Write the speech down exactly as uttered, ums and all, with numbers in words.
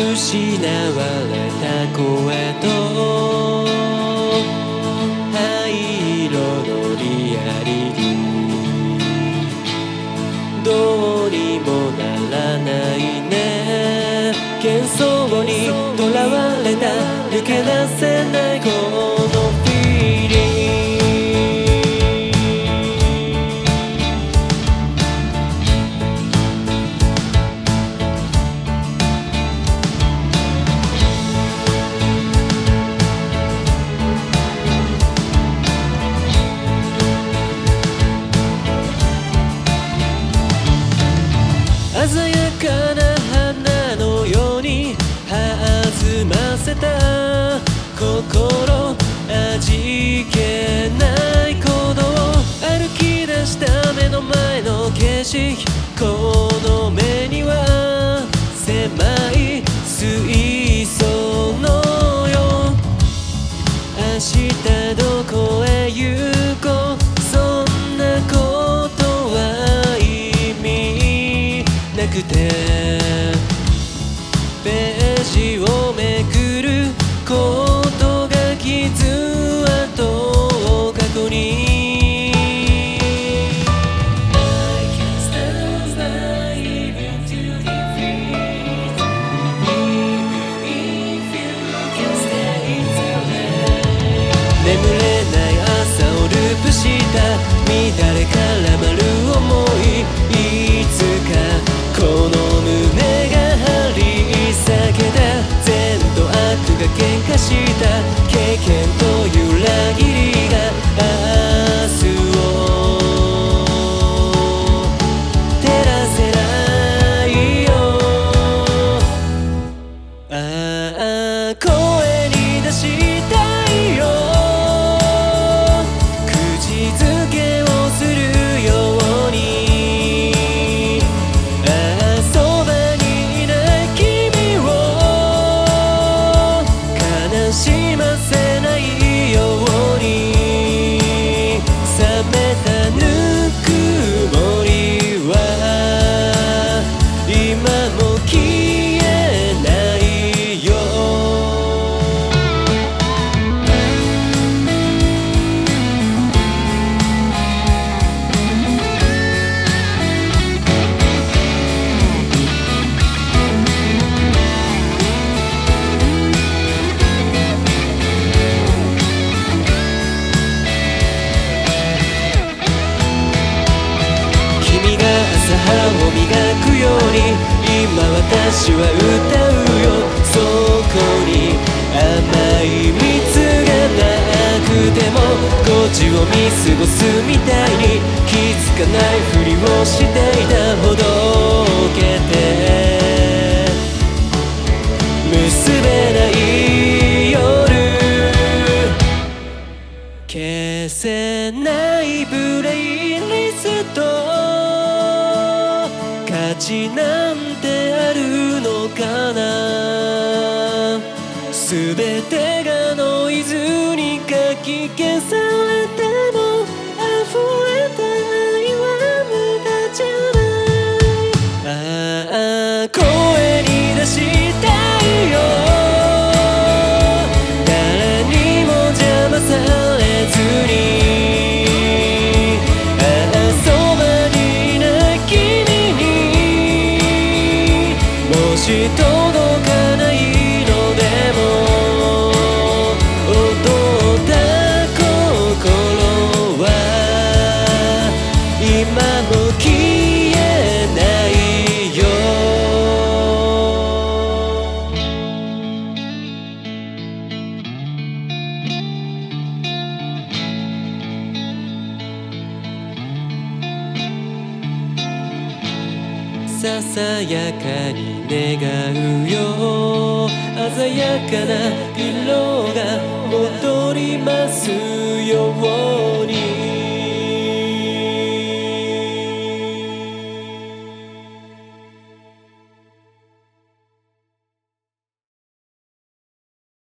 失われた声と灰色のリアリティ、どうにもならないね。幻想にとらわれた抜け出せないこのフィーリング、鮮やかな花のように弾ませた心、味気ない鼓動、歩き出した目の前の景色、この目には狭い水槽のよ。明日どこへ行こう、そんなことは意味なくて、ページをめくることが傷跡を過去に。眠れない朝をループした乱れ絡まる想い、いつかこの胸が張り裂けた、善と悪が喧嘩した経験という裏切りが明日を照らせないよ。ああ声に出したいよ、口づけをするように、ああそばにいない君を悲しませないように、冷めたぬくもりは今も消えないよ。君が朝歯を磨くように今私は歌うよ。そこに甘い蜜がなくてもごじを見過ごすみたいに、気づかないふりをしていたほどけて結べない夜、消せないプレイリスト、価値なんてあるのかな、すべてがノイズにかき消されても溢れた愛は無駄じゃない。ああ声に出したいよ、誰にも邪魔されずに、ああそばにいない君にもし届かないのでも、踊った心は今も消えないよ。ささやかに願うよ、鮮やかな色が戻ります